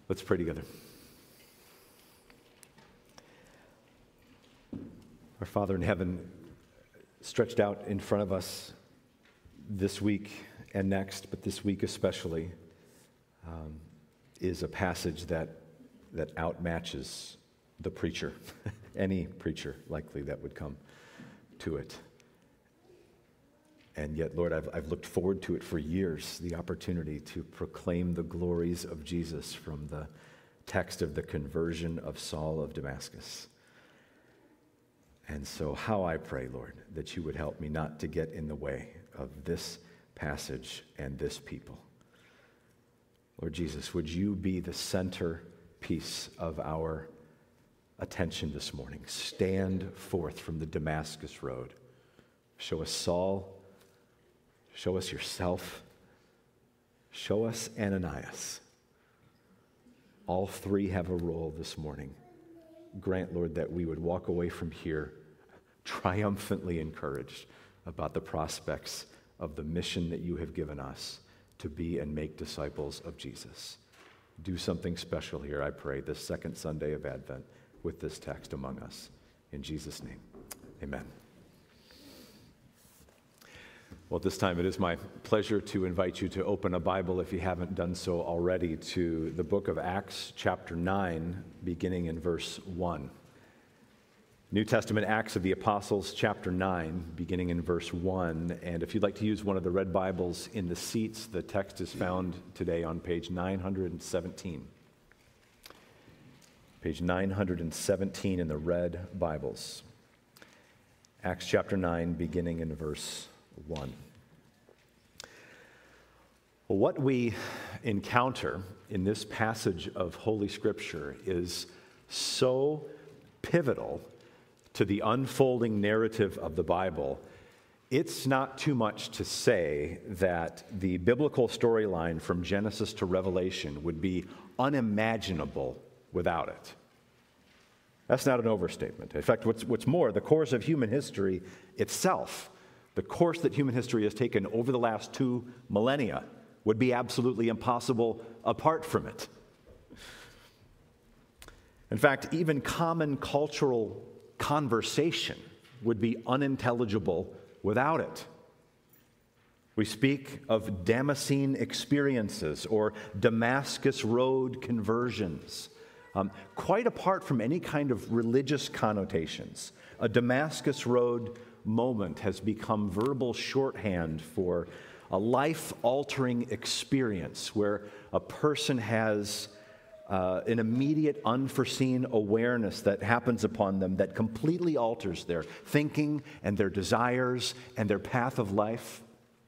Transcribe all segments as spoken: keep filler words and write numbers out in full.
Let's pray together. Our Father in heaven, stretched out in front of us this week and next, but this week especially, um, is a passage that that outmatches the preacher, any preacher likely that would come to it. And yet, Lord, I've, I've looked forward to it for years, the opportunity to proclaim the glories of Jesus from the text of the conversion of Saul of Damascus. And so how I pray, Lord, that you would help me not to get in the way of this passage and this people. Lord Jesus, would you be the centerpiece of our attention this morning? Stand forth from the Damascus road. Show us Saul. Show us yourself. Show us Ananias. All three have a role this morning. Grant, Lord, that we would walk away from here triumphantly encouraged about the prospects of the mission that you have given us to be and make disciples of Jesus. Do something special here, I pray, this second Sunday of Advent with this text among us. In Jesus' name, amen. Well, at this time, it is my pleasure to invite you to open a Bible, if you haven't done so already, to the book of Acts, chapter nine, beginning in verse one. New Testament Acts of the Apostles, chapter nine, beginning in verse one. And if you'd like to use one of the red Bibles in the seats, the text is found today on page nine hundred seventeen. Page nine hundred seventeen in the red Bibles. Acts chapter nine, beginning in verse one. Well, what we encounter in this passage of Holy Scripture is so pivotal to the unfolding narrative of the Bible, it's not too much to say that the biblical storyline from Genesis to Revelation would be unimaginable without it. That's not an overstatement. In fact, what's, what's more, the course of human history itself, the course that human history has taken over the last two millennia, would be absolutely impossible apart from it. In fact, even common cultural conversation would be unintelligible without it. We speak of Damascene experiences or Damascus Road conversions. Um, quite apart from any kind of religious connotations, a Damascus Road moment has become verbal shorthand for a life-altering experience where a person has uh, an immediate, unforeseen awareness that happens upon them that completely alters their thinking and their desires and their path of life.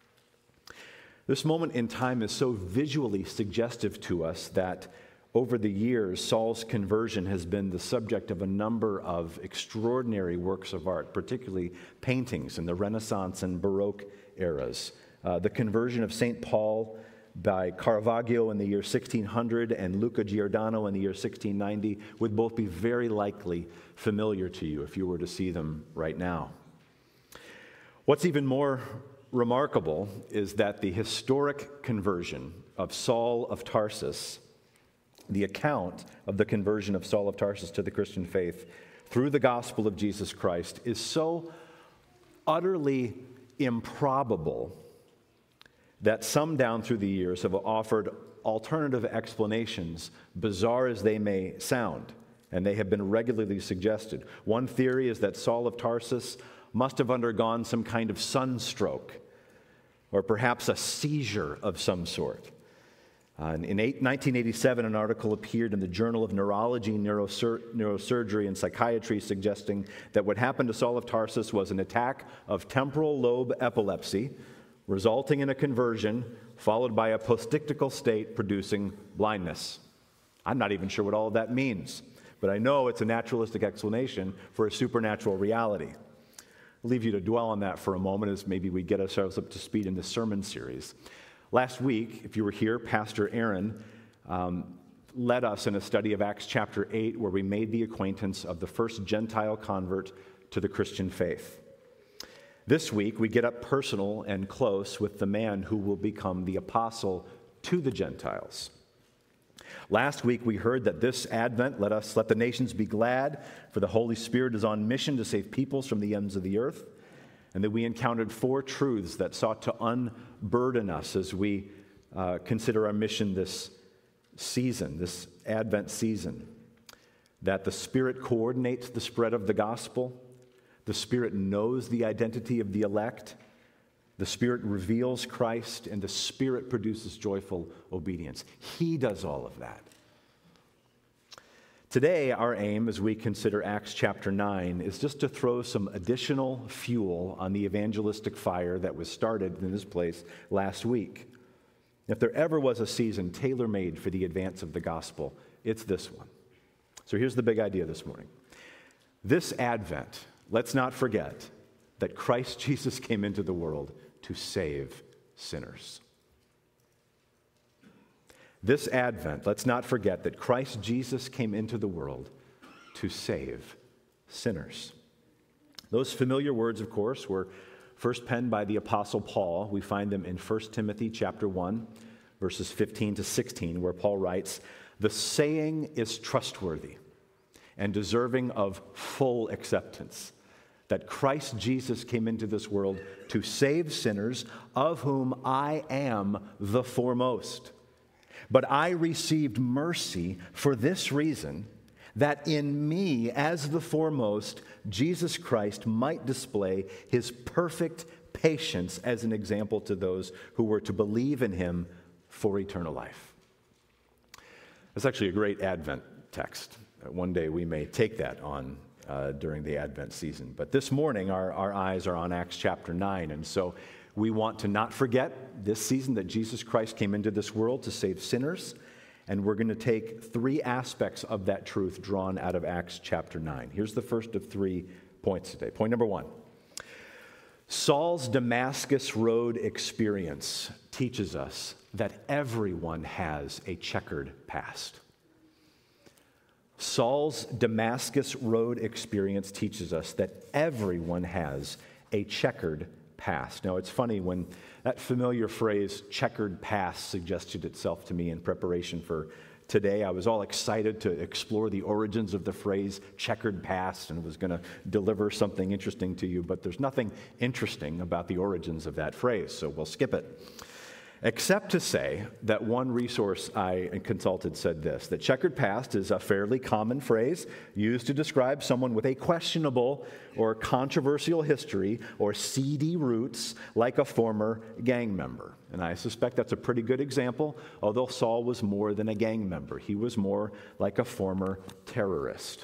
This moment in time is so visually suggestive to us that over the years, Saul's conversion has been the subject of a number of extraordinary works of art, particularly paintings in the Renaissance and Baroque eras. Uh, the conversion of Saint Paul by Caravaggio in the year sixteen hundred and Luca Giordano in the year sixteen ninety would both be very likely familiar to you if you were to see them right now. What's even more remarkable is that the historic conversion of Saul of Tarsus, the account of the conversion of Saul of Tarsus to the Christian faith through the gospel of Jesus Christ, is so utterly improbable that some down through the years have offered alternative explanations, bizarre as they may sound, and they have been regularly suggested. One theory is that Saul of Tarsus must have undergone some kind of sunstroke, or perhaps a seizure of some sort. Uh, in eight, nineteen eighty-seven, an article appeared in the Journal of Neurology, Neurosur- Neurosurgery, and Psychiatry suggesting that what happened to Saul of Tarsus was an attack of temporal lobe epilepsy, resulting in a conversion, followed by a postictal state producing blindness. I'm not even sure what all of that means, but I know it's a naturalistic explanation for a supernatural reality. I'll leave you to dwell on that for a moment as maybe we get ourselves up to speed in this sermon series. Last week, if you were here, Pastor Aaron um, led us in a study of Acts chapter eight, where we made the acquaintance of the first Gentile convert to the Christian faith. This week, we get up personal and close with the man who will become the apostle to the Gentiles. Last week we heard that this Advent, let us let the nations be glad, for the Holy Spirit is on mission to save peoples from the ends of the earth, and that we encountered four truths that sought to unburden us as we uh, consider our mission this season, this Advent season. That the Spirit coordinates the spread of the gospel, the Spirit knows the identity of the elect, the Spirit reveals Christ, and the Spirit produces joyful obedience. He does all of that. Today, our aim as we consider Acts chapter nine is just to throw some additional fuel on the evangelistic fire that was started in this place last week. If there ever was a season tailor-made for the advance of the gospel, it's this one. So here's the big idea this morning. This Advent, let's not forget that Christ Jesus came into the world to save sinners. This Advent, let's not forget that Christ Jesus came into the world to save sinners. Those familiar words, of course, were first penned by the Apostle Paul. We find them in First Timothy chapter one, verses fifteen to sixteen, where Paul writes, "The saying is trustworthy and deserving of full acceptance, that Christ Jesus came into this world to save sinners, of whom I am the foremost. But I received mercy for this reason, that in me, as the foremost, Jesus Christ might display his perfect patience as an example to those who were to believe in him for eternal life." That's actually a great Advent text. One day we may take that on uh, during the Advent season. But this morning, our, our eyes are on Acts chapter nine, and so we want to not forget this season that Jesus Christ came into this world to save sinners, and we're going to take three aspects of that truth drawn out of Acts chapter nine. Here's the first of three points today. Point number one. Saul's Damascus Road experience teaches us that everyone has a checkered past. Saul's Damascus Road experience teaches us that everyone has a checkered past. Now, it's funny when that familiar phrase, checkered past, suggested itself to me in preparation for today. I was all excited to explore the origins of the phrase checkered past and was going to deliver something interesting to you, but there's nothing interesting about the origins of that phrase, so we'll skip it. Except to say that one resource I consulted said this, that checkered past is a fairly common phrase used to describe someone with a questionable or controversial history or seedy roots, like a former gang member. And I suspect that's a pretty good example, although Saul was more than a gang member. He was more like a former terrorist.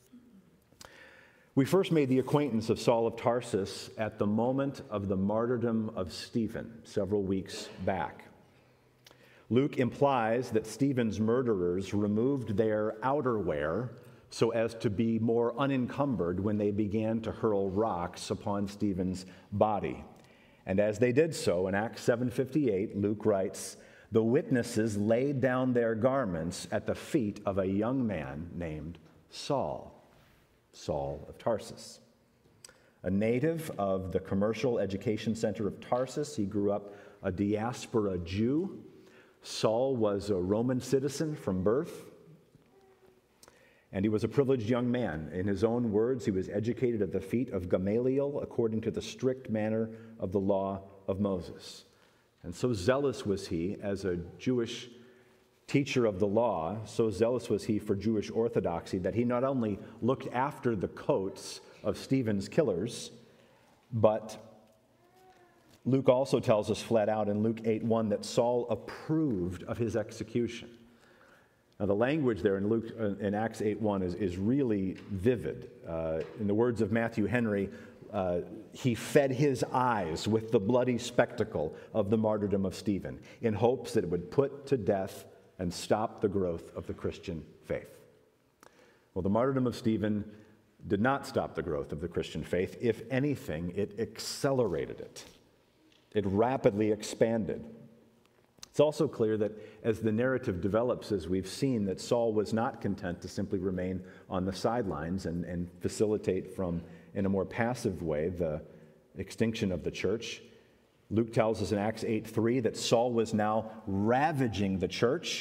We first made the acquaintance of Saul of Tarsus at the moment of the martyrdom of Stephen several weeks back. Luke implies that Stephen's murderers removed their outerwear so as to be more unencumbered when they began to hurl rocks upon Stephen's body. And as they did so, in Acts seven fifty-eight, Luke writes, "The witnesses laid down their garments at the feet of a young man named Saul." Saul of Tarsus. A native of the commercial education center of Tarsus, he grew up a diaspora Jew. Saul was a Roman citizen from birth, and he was a privileged young man. In his own words, he was educated at the feet of Gamaliel according to the strict manner of the law of Moses. And so zealous was he as a Jewish teacher of the law, so zealous was he for Jewish orthodoxy that he not only looked after the coats of Stephen's killers, but Luke also tells us flat out in Luke eight one that Saul approved of his execution. Now, the language there in Luke in Acts eight one is, is really vivid. Uh, in the words of Matthew Henry, uh, he fed his eyes with the bloody spectacle of the martyrdom of Stephen in hopes that it would put to death and stop the growth of the Christian faith. Well, the martyrdom of Stephen did not stop the growth of the Christian faith. If anything, it accelerated it. It rapidly expanded. It's also clear that as the narrative develops, as we've seen, that Saul was not content to simply remain on the sidelines and, and facilitate from, in a more passive way, the extinction of the church. Luke tells us in Acts eight three that Saul was now ravaging the church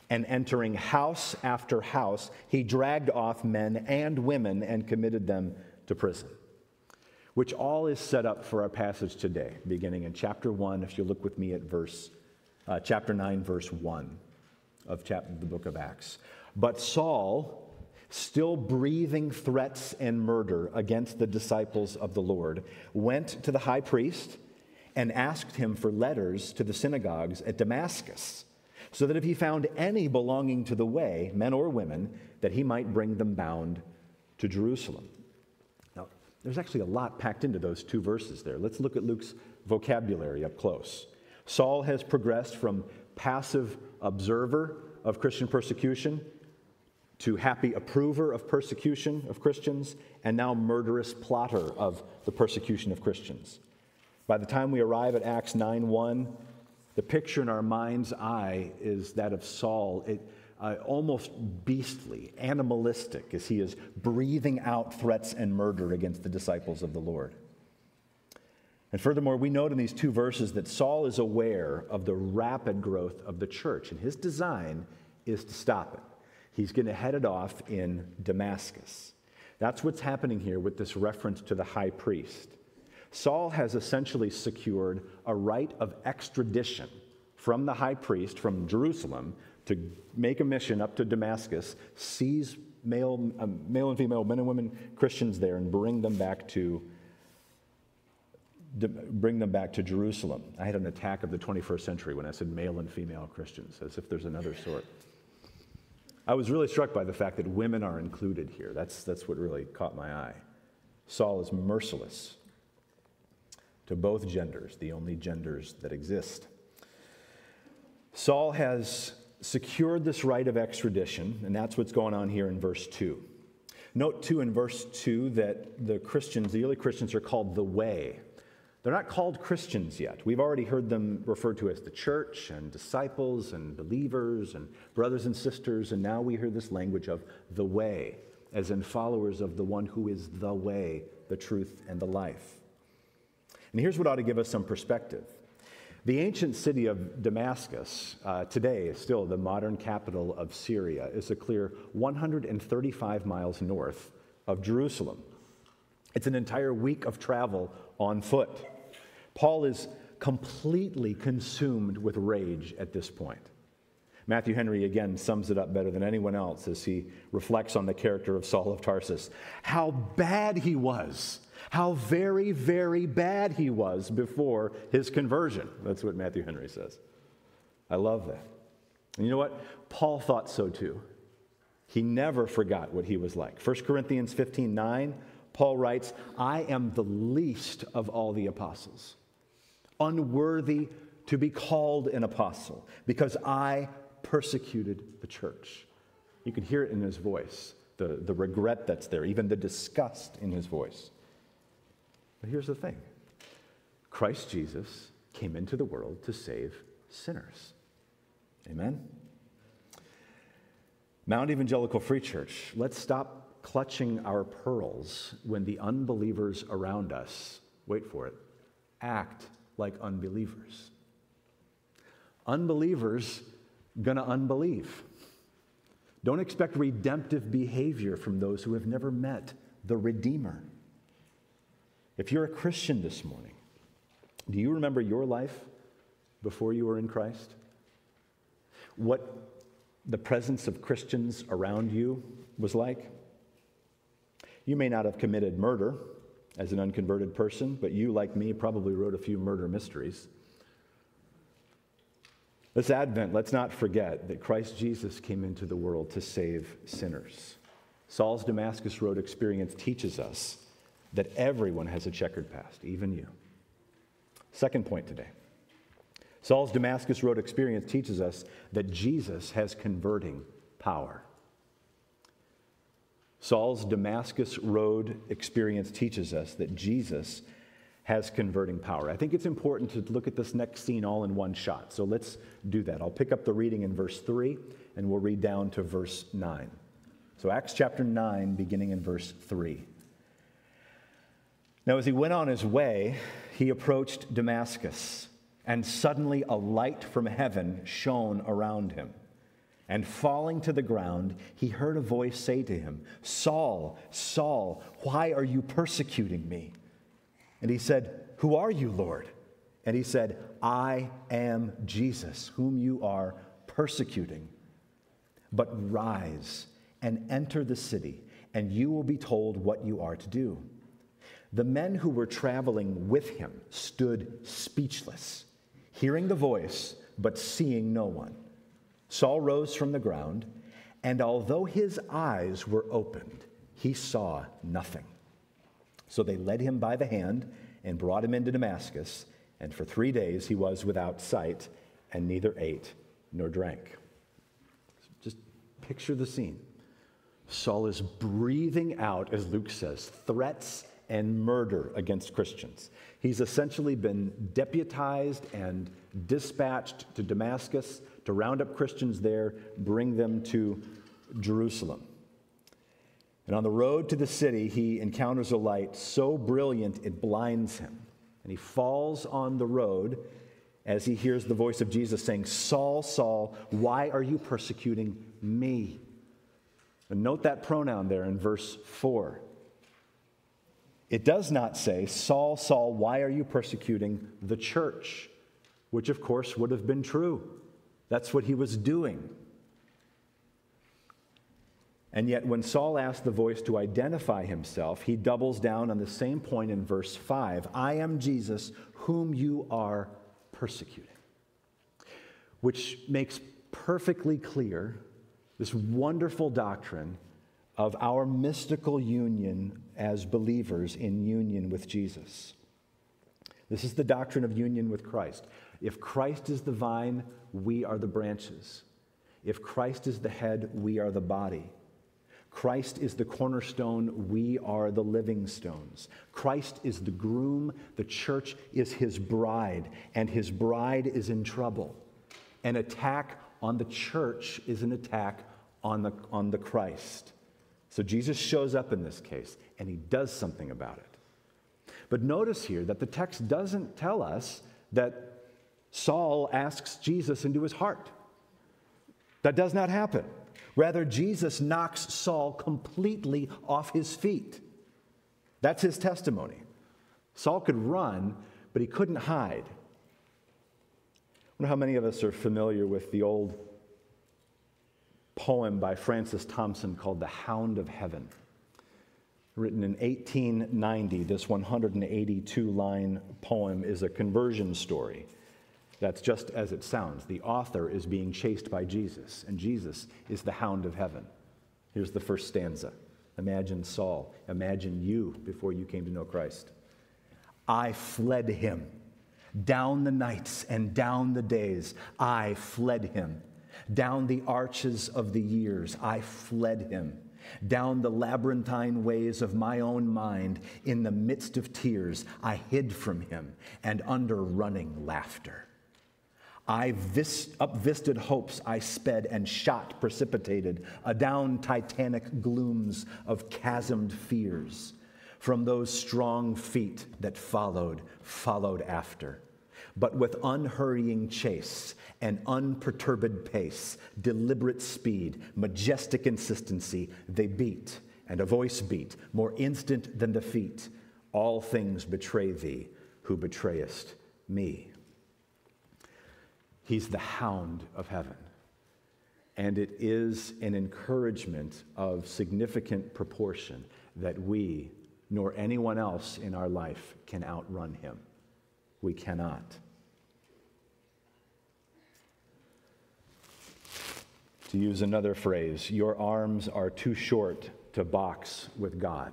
And entering house after house, he dragged off men and women and committed them to prison. Which all is set up for our passage today, beginning in chapter one, if you look with me at verse, uh, chapter nine, verse one of chapter, the book of Acts. But Saul, still breathing threats and murder against the disciples of the Lord, went to the high priest and asked him for letters to the synagogues at Damascus, so that if he found any belonging to the way, men or women, that he might bring them bound to Jerusalem. Now, there's actually a lot packed into those two verses there. Let's look at Luke's vocabulary up close. Saul has progressed from passive observer of Christian persecution to happy approver of persecution of Christians, and now murderous plotter of the persecution of Christians. By the time we arrive at Acts nine one, the picture in our mind's eye is that of Saul, it, uh, almost beastly, animalistic, as he is breathing out threats and murder against the disciples of the Lord. And furthermore, we note in these two verses that Saul is aware of the rapid growth of the church, and his design is to stop it. He's going to head it off in Damascus. That's what's happening here with this reference to the high priest. Saul has essentially secured a right of extradition from the high priest, from Jerusalem, to make a mission up to Damascus, seize male, um, male and female, men and women Christians there, and bring them back to bring them back to Jerusalem. I had an attack of the twenty-first century when I said male and female Christians, as if there's another sort. I was really struck by the fact that women are included here. That's, that's what really caught my eye. Saul is merciless to both genders, the only genders that exist. Saul has secured this right of extradition, and that's what's going on here in verse two. Note, too, in verse two that the Christians, the early Christians, are called the Way. They're not called Christians yet. We've already heard them referred to as the church and disciples and believers and brothers and sisters, and now we hear this language of the Way, as in followers of the one who is the way, the truth, and the life. And here's what ought to give us some perspective. The ancient city of Damascus, uh, today is still the modern capital of Syria, is a clear one hundred thirty-five miles north of Jerusalem. It's an entire week of travel on foot. Paul is completely consumed with rage at this point. Matthew Henry again sums it up better than anyone else as he reflects on the character of Saul of Tarsus. How bad he was. How very, very bad he was before his conversion. That's what Matthew Henry says. I love that. And you know what? Paul thought so too. He never forgot what he was like. First Corinthians fifteen nine, Paul writes, I am the least of all the apostles, unworthy to be called an apostle, because I persecuted the church. You can hear it in his voice, the, the regret that's there, even the disgust in his voice. But here's the thing. Christ Jesus came into the world to save sinners. Amen? Mount Evangelical Free Church, let's stop clutching our pearls when the unbelievers around us, wait for it, act like unbelievers. Unbelievers gonna unbelieve. Don't expect redemptive behavior from those who have never met the Redeemer. If you're a Christian this morning, do you remember your life before you were in Christ? What the presence of Christians around you was like? You may not have committed murder as an unconverted person, but you, like me, probably wrote a few murder mysteries. This Advent, let's not forget that Christ Jesus came into the world to save sinners. Saul's Damascus Road experience teaches us that everyone has a checkered past, even you. Second point today. Saul's Damascus Road experience teaches us that Jesus has converting power. Saul's Damascus Road experience teaches us that Jesus has converting power. I think it's important to look at this next scene all in one shot. So let's do that. I'll pick up the reading in verse three, and we'll read down to verse nine. So Acts chapter nine, beginning in verse three. Now, as he went on his way, he approached Damascus, and suddenly a light from heaven shone around him. And falling to the ground, he heard a voice say to him, "Saul, Saul, why are you persecuting me?" And he said, "Who are you, Lord?" And he said, "I am Jesus, whom you are persecuting. But rise and enter the city, and you will be told what you are to do." The men who were traveling with him stood speechless, hearing the voice, but seeing no one. Saul rose from the ground, and although his eyes were opened, he saw nothing. So they led him by the hand and brought him into Damascus, and for three days he was without sight and neither ate nor drank. Just picture the scene. Saul is breathing out, as Luke says, threats and murder against Christians. He's essentially been deputized and dispatched to Damascus to round up Christians there, bring them to Jerusalem. And on the road to the city, he encounters a light so brilliant it blinds him. And he falls on the road as he hears the voice of Jesus saying, "Saul, Saul, why are you persecuting me?" And note that pronoun there in verse four. It does not say, "Saul, Saul, why are you persecuting the church?" Which, of course, would have been true. That's what he was doing. And yet, when Saul asked the voice to identify himself, he doubles down on the same point in verse five. "I am Jesus, whom you are persecuting." Which makes perfectly clear this wonderful doctrine of our mystical union as believers in union with Jesus. This is the doctrine of union with Christ. If Christ is the vine, we are the branches. If Christ is the head, we are the body. Christ is the cornerstone, we are the living stones. Christ is the groom, the church is his bride, and his bride is in trouble. An attack on the church is an attack on the, on the Christ. So Jesus shows up in this case, and he does something about it. But notice here that the text doesn't tell us that Saul asks Jesus into his heart. That does not happen. Rather, Jesus knocks Saul completely off his feet. That's his testimony. Saul could run, but he couldn't hide. I wonder how many of us are familiar with the old poem by Francis Thompson called The Hound of Heaven. Written in eighteen ninety, this one hundred eighty-two line poem is a conversion story. That's just as it sounds. The author is being chased by Jesus, and Jesus is the hound of heaven. Here's the first stanza. Imagine Saul. Imagine you before you came to know Christ. "I fled him. Down the nights and down the days, I fled him. Down the arches of the years, I fled him. Down the labyrinthine ways of my own mind, in the midst of tears, I hid from him, and under running laughter. I vis- up visted hopes I sped, and shot precipitated adown titanic glooms of chasmed fears, from those strong feet that followed, followed after. But with unhurrying chase and unperturbed pace, deliberate speed, majestic insistency, they beat, and a voice beat, more instant than the feet. All things betray thee, who betrayest me." He's the hound of heaven. And it is an encouragement of significant proportion that we, nor anyone else in our life, can outrun him. We cannot. To use another phrase, your arms are too short to box with God.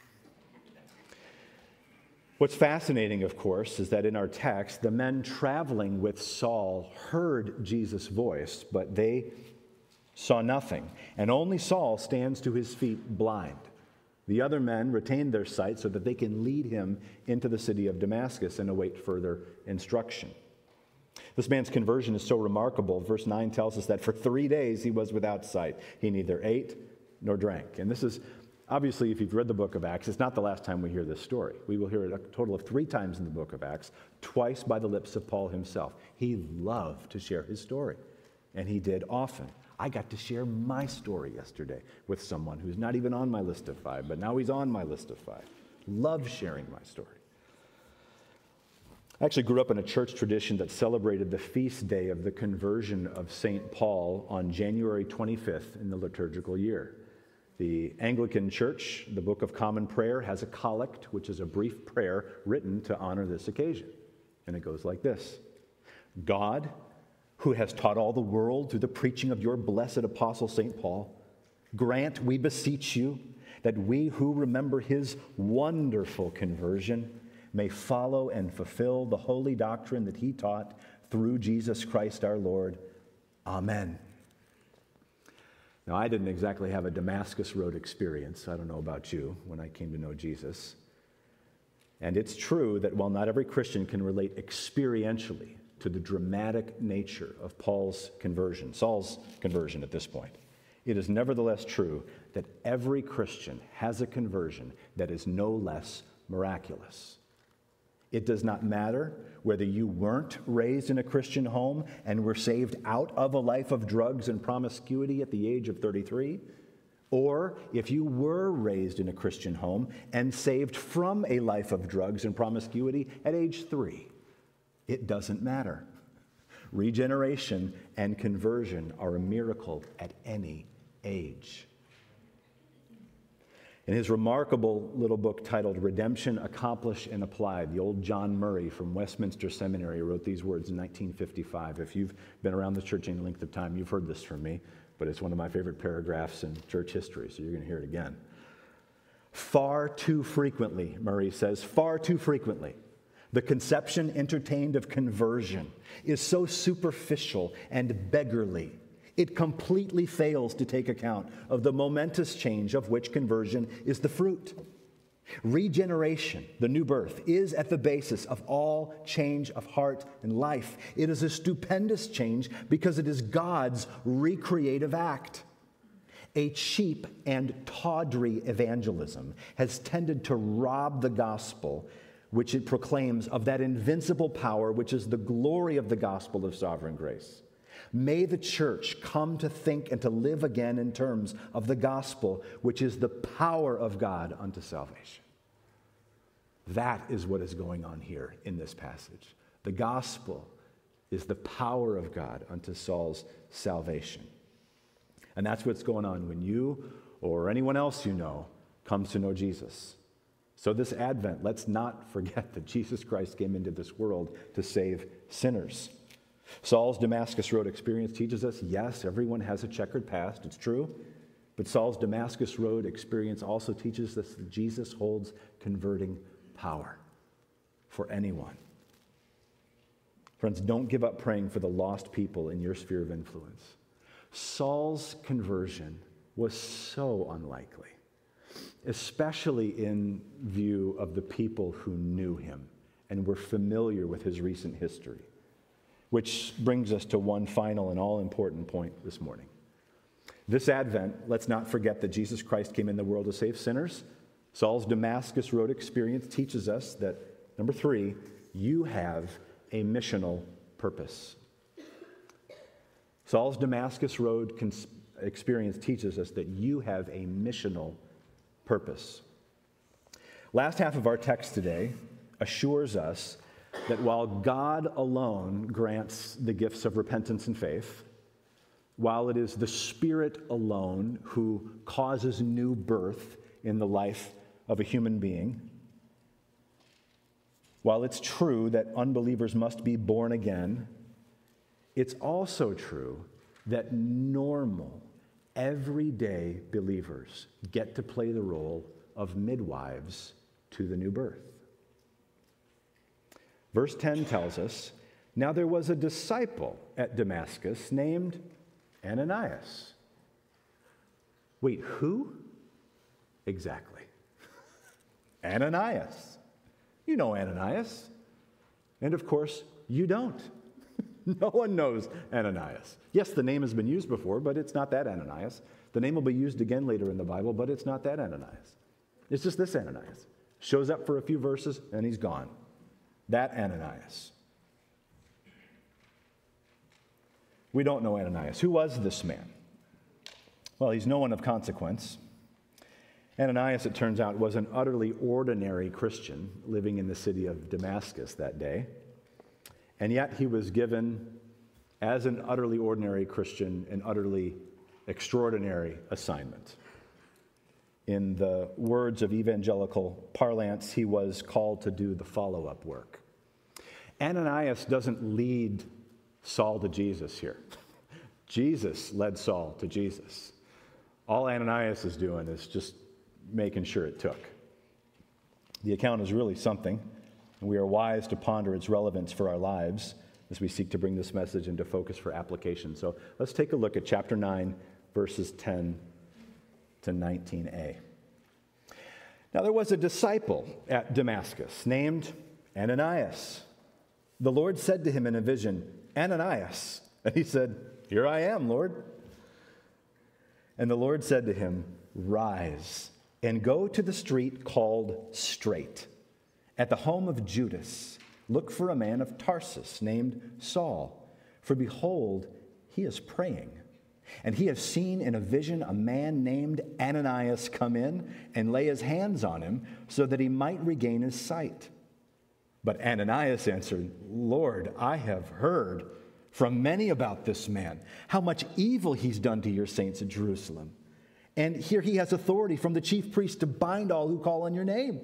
What's fascinating, of course, is that in our text, the men traveling with Saul heard Jesus' voice, but they saw nothing. And only Saul stands to his feet blind. The other men retain their sight so that they can lead him into the city of Damascus and await further instruction. This man's conversion is so remarkable. Verse nine tells us that for three days he was without sight. He neither ate nor drank. And this is, obviously, if you've read the book of Acts, it's not the last time we hear this story. We will hear it a total of three times in the book of Acts, twice by the lips of Paul himself. He loved to share his story, and he did often. I got to share my story yesterday with someone who's not even on my list of five, but now he's on my list of five. Love sharing my story. I actually grew up in a church tradition that celebrated the feast day of the conversion of Saint Paul on January twenty-fifth in the liturgical year. The Anglican Church, the Book of Common Prayer, has a collect, which is a brief prayer written to honor this occasion. And it goes like this: God, who has taught all the world through the preaching of your blessed apostle Saint Paul, grant, we beseech you, that we who remember his wonderful conversion may follow and fulfill the holy doctrine that he taught through Jesus Christ our Lord. Amen. Now, I didn't exactly have a Damascus Road experience, I don't know about you, when I came to know Jesus. And it's true that while not every Christian can relate experientially to the dramatic nature of Paul's conversion, Saul's conversion at this point, it is nevertheless true that every Christian has a conversion that is no less miraculous. It does not matter whether you weren't raised in a Christian home and were saved out of a life of drugs and promiscuity at the age of thirty-three, or if you were raised in a Christian home and saved from a life of drugs and promiscuity at age three. It doesn't matter. Regeneration and conversion are a miracle at any age. In his remarkable little book titled Redemption Accomplished and Applied, the old John Murray from Westminster Seminary wrote these words in nineteen fifty-five. If you've been around the church any length of time, you've heard this from me, but it's one of my favorite paragraphs in church history, so you're going to hear it again. Far too frequently, Murray says, far too frequently, the conception entertained of conversion is so superficial and beggarly, it completely fails to take account of the momentous change of which conversion is the fruit. Regeneration, the new birth, is at the basis of all change of heart and life. It is a stupendous change because it is God's recreative act. A cheap and tawdry evangelism has tended to rob the gospel, which it proclaims, of that invincible power which is the glory of the gospel of sovereign grace. May the church come to think and to live again in terms of the gospel, which is the power of God unto salvation. That is what is going on here in this passage. The gospel is the power of God unto Saul's salvation. And that's what's going on when you or anyone else you know comes to know Jesus. So this Advent, let's not forget that Jesus Christ came into this world to save sinners. Saul's Damascus Road experience teaches us, yes, everyone has a checkered past, it's true, but Saul's Damascus Road experience also teaches us that Jesus holds converting power for anyone. Friends, don't give up praying for the lost people in your sphere of influence. Saul's conversion was so unlikely, especially in view of the people who knew him and were familiar with his recent history. Which brings us to one final and all-important point this morning. This Advent, let's not forget that Jesus Christ came in the world to save sinners. Saul's Damascus Road experience teaches us that, number three, you have a missional purpose. Saul's Damascus Road cons- experience teaches us that you have a missional purpose. Last half of our text today assures us that while God alone grants the gifts of repentance and faith, while it is the Spirit alone who causes new birth in the life of a human being, while it's true that unbelievers must be born again, it's also true that normal, everyday believers get to play the role of midwives to the new birth. Verse ten tells us, now there was a disciple at Damascus named Ananias. Wait, who? Exactly. Ananias. You know Ananias. And of course, you don't. No one knows Ananias. Yes, the name has been used before, but it's not that Ananias. The name will be used again later in the Bible, but it's not that Ananias. It's just this Ananias. Shows up for a few verses, and he's gone. That Ananias. We don't know Ananias. Who was this man? Well, he's no one of consequence. Ananias, it turns out, was an utterly ordinary Christian living in the city of Damascus that day. And yet he was given, as an utterly ordinary Christian, an utterly extraordinary assignment. In the words of evangelical parlance, he was called to do the follow-up work. Ananias doesn't lead Saul to Jesus here. Jesus led Saul to Jesus. All Ananias is doing is just making sure it took. The account is really something, and we are wise to ponder its relevance for our lives as we seek to bring this message into focus for application. So let's take a look at chapter nine, verses ten to nineteen a. Now there was a disciple at Damascus named Ananias. The Lord said to him in a vision, "Ananias." And he said, "Here I am, Lord." And the Lord said to him, "Rise and go to the street called Straight. At the home of Judas, look for a man of Tarsus named Saul. For behold, he is praying. And he has seen in a vision a man named Ananias come in and lay his hands on him so that he might regain his sight." But Ananias answered, "Lord, I have heard from many about this man, how much evil he's done to your saints at Jerusalem. And here he has authority from the chief priest to bind all who call on your name."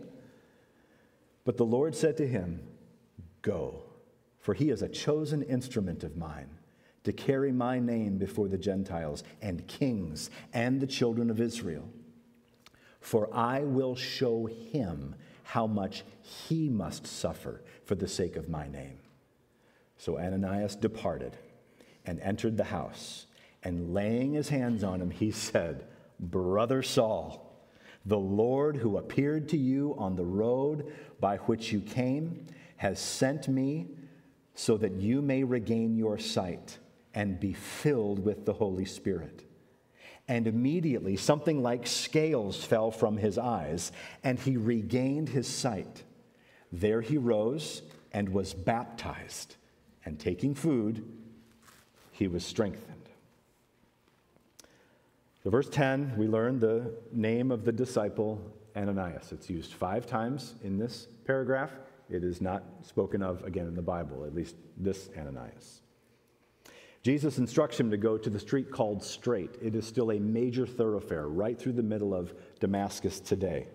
But the Lord said to him, "Go, for he is a chosen instrument of mine to carry my name before the Gentiles and kings and the children of Israel. For I will show him how much he must suffer for the sake of my name." So Ananias departed and entered the house, and laying his hands on him, he said, "Brother Saul, the Lord who appeared to you on the road by which you came has sent me so that you may regain your sight and be filled with the Holy Spirit." And immediately something like scales fell from his eyes, and he regained his sight. There he rose and was baptized, and taking food, he was strengthened. So verse ten, we learn the name of the disciple, Ananias. It's used five times in this paragraph. It is not spoken of again in the Bible, at least this Ananias. Jesus instructs him to go to the street called Straight. It is still a major thoroughfare right through the middle of Damascus today.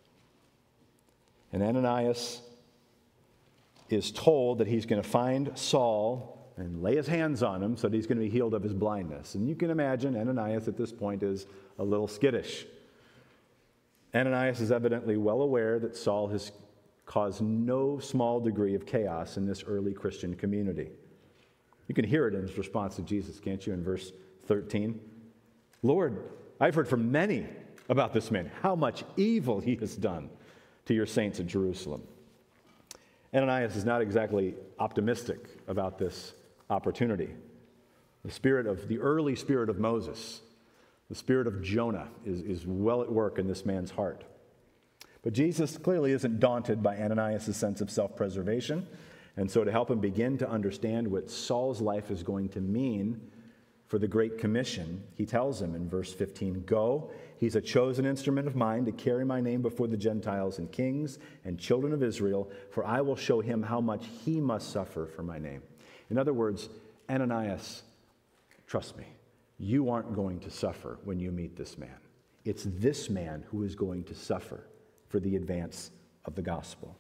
And Ananias is told that he's going to find Saul and lay his hands on him so that he's going to be healed of his blindness. And you can imagine Ananias at this point is a little skittish. Ananias is evidently well aware that Saul has caused no small degree of chaos in this early Christian community. You can hear it in his response to Jesus, can't you, in verse thirteen? "Lord, I've heard from many about this man, how much evil he has done to your saints at Jerusalem." Ananias is not exactly optimistic about this opportunity. The spirit of, the early spirit of Moses, the spirit of Jonah is, is well at work in this man's heart. But Jesus clearly isn't daunted by Ananias' sense of self-preservation. And so to help him begin to understand what Saul's life is going to mean for the Great Commission, he tells him in verse fifteen, "Go, he's a chosen instrument of mine to carry my name before the Gentiles and kings and children of Israel, for I will show him how much he must suffer for my name." In other words, Ananias, trust me, you aren't going to suffer when you meet this man. It's this man who is going to suffer for the advance of the gospel.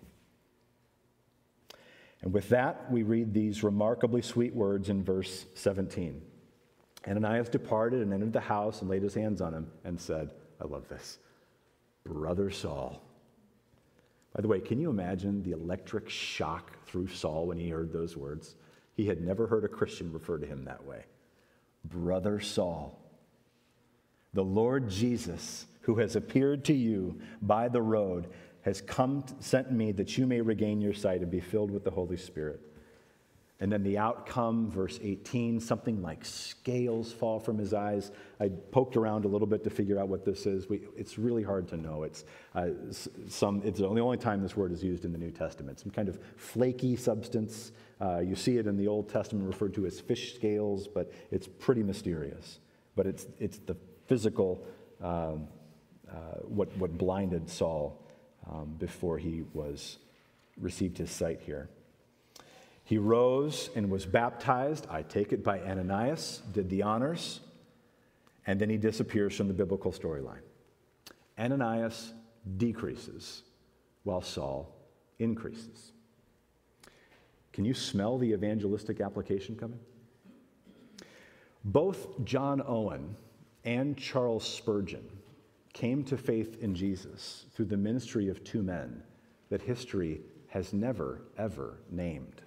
And with that, we read these remarkably sweet words in verse seventeen. "Ananias departed and entered the house and laid his hands on him and said," I love this, "Brother Saul." By the way, can you imagine the electric shock through Saul when he heard those words? He had never heard a Christian refer to him that way. Brother Saul, the Lord Jesus, who has appeared to you by the road, has come, sent me that you may regain your sight and be filled with the Holy Spirit. And then the outcome, verse eighteen, something like scales fall from his eyes. I poked around a little bit to figure out what this is. We, it's really hard to know. It's uh, some. It's the only, only time this word is used in the New Testament. Some kind of flaky substance. Uh, you see it in the Old Testament referred to as fish scales, but it's pretty mysterious. But it's it's the physical, um, uh, what, what blinded Saul um, before he was received his sight here. He rose and was baptized, I take it by Ananias, did the honors, and then he disappears from the biblical storyline. Ananias decreases while Saul increases. Can you smell the evangelistic application coming? Both John Owen and Charles Spurgeon came to faith in Jesus through the ministry of two men that history has never, ever named.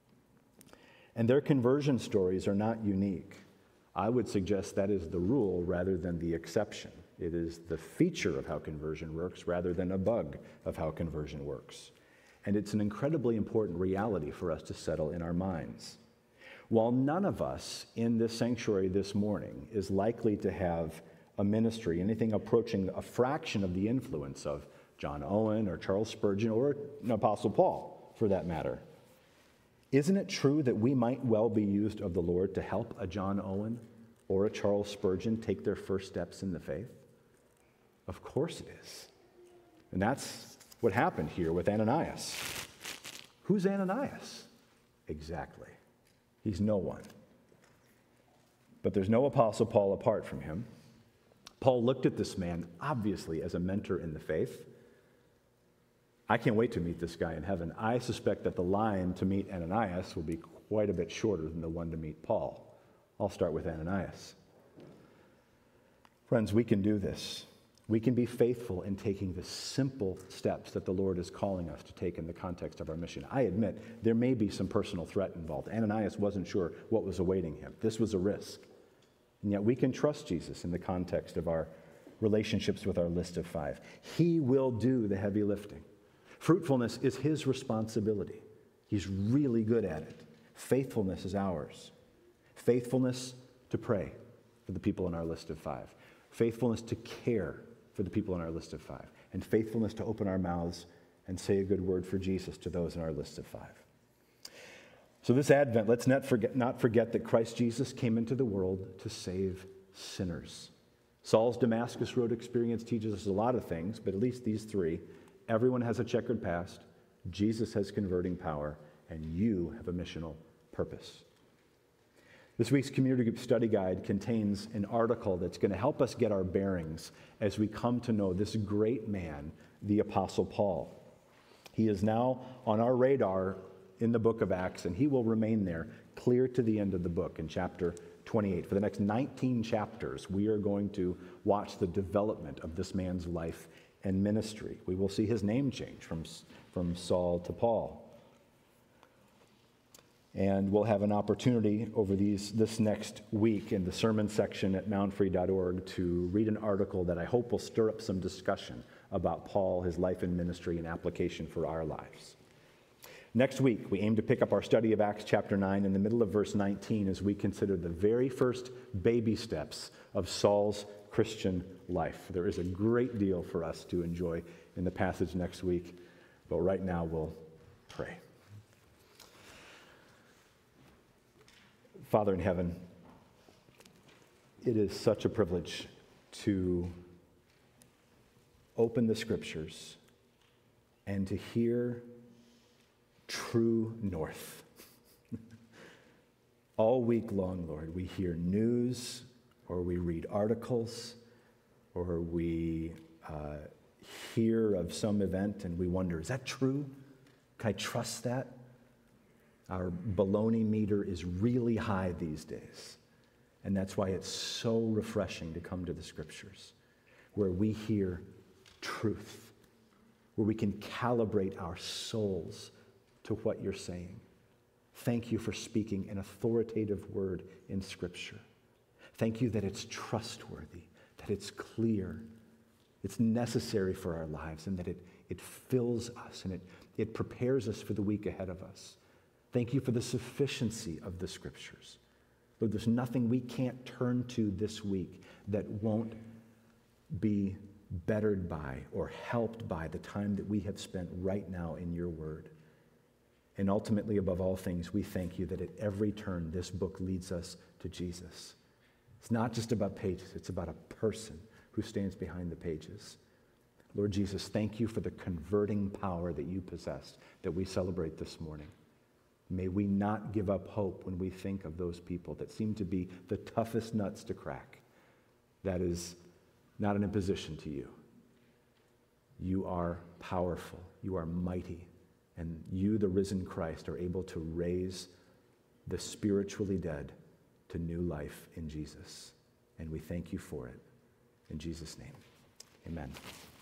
And their conversion stories are not unique. I would suggest that is the rule rather than the exception. It is the feature of how conversion works rather than a bug of how conversion works. And it's an incredibly important reality for us to settle in our minds. While none of us in this sanctuary this morning is likely to have a ministry, anything approaching a fraction of the influence of John Owen or Charles Spurgeon or an Apostle Paul, for that matter, isn't it true that we might well be used of the Lord to help a John Owen or a Charles Spurgeon take their first steps in the faith? Of course it is. And that's what happened here with Ananias. Who's Ananias? Exactly. He's no one. But there's no Apostle Paul apart from him. Paul looked at this man, obviously, as a mentor in the faith. I can't wait to meet this guy in heaven. I suspect that the line to meet Ananias will be quite a bit shorter than the one to meet Paul. I'll start with Ananias. Friends, we can do this. We can be faithful in taking the simple steps that the Lord is calling us to take in the context of our mission. I admit there may be some personal threat involved. Ananias wasn't sure what was awaiting him. This was a risk. And yet we can trust Jesus in the context of our relationships with our list of five. He will do the heavy lifting. Fruitfulness is his responsibility. He's really good at it. Faithfulness is ours. Faithfulness to pray for the people on our list of five. Faithfulness to care for the people on our list of five. And faithfulness to open our mouths and say a good word for Jesus to those on our list of five. So this Advent, let's not forget, not forget that Christ Jesus came into the world to save sinners. Saul's Damascus Road experience teaches us a lot of things, but at least these three. Everyone has a checkered past, Jesus has converting power, and you have a missional purpose. This week's community group study guide contains an article that's going to help us get our bearings as we come to know this great man, the Apostle Paul. He is now on our radar in the book of Acts, and he will remain there clear to the end of the book in chapter twenty-eight. For the next nineteen chapters, we are going to watch the development of this man's life and ministry. We will see his name change from, from Saul to Paul. And we'll have an opportunity over these this next week in the sermon section at mount free dot org to read an article that I hope will stir up some discussion about Paul, his life and ministry, and application for our lives. Next week, we aim to pick up our study of Acts chapter nine in the middle of verse nineteen as we consider the very first baby steps of Saul's Christian life. There is a great deal for us to enjoy in the passage next week, but right now we'll pray. Father in heaven, it is such a privilege to open the scriptures and to hear true north. All week long, Lord, we hear news, or we read articles, or we uh, hear of some event and we wonder, is that true? Can I trust that? Our baloney meter is really high these days. And that's why it's so refreshing to come to the scriptures, where we hear truth, where we can calibrate our souls to what you're saying. Thank you for speaking an authoritative word in Scripture. Thank you that it's trustworthy, that it's clear, it's necessary for our lives, and that it, it fills us and it, it prepares us for the week ahead of us. Thank you for the sufficiency of the Scriptures. Lord, there's nothing we can't turn to this week that won't be bettered by or helped by the time that we have spent right now in your word. And ultimately, above all things, we thank you that at every turn, this book leads us to Jesus. It's not just about pages, it's about a person who stands behind the pages. Lord Jesus, thank you for the converting power that you possessed, that we celebrate this morning. May we not give up hope when we think of those people that seem to be the toughest nuts to crack. That is not an imposition to you. You are powerful, you are mighty, and you, the risen Christ, are able to raise the spiritually dead to new life in Jesus. And we thank you for it. In Jesus' name, amen.